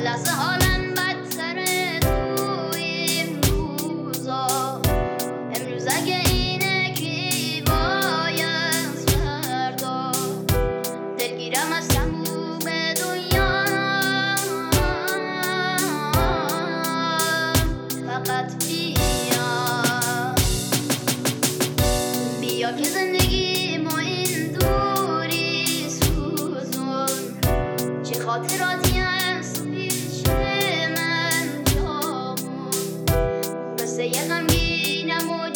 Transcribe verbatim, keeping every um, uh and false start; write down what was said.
لحظه حالم بدتره تو این روزا. امروز اگه اینه کی باید فردا، دلگیرم از تموم دنیا. فقط بیا بیا که زندگی ما این دوری سوزون، چه خاطراتی هست پیش من جامون، مثل یه غمگینم و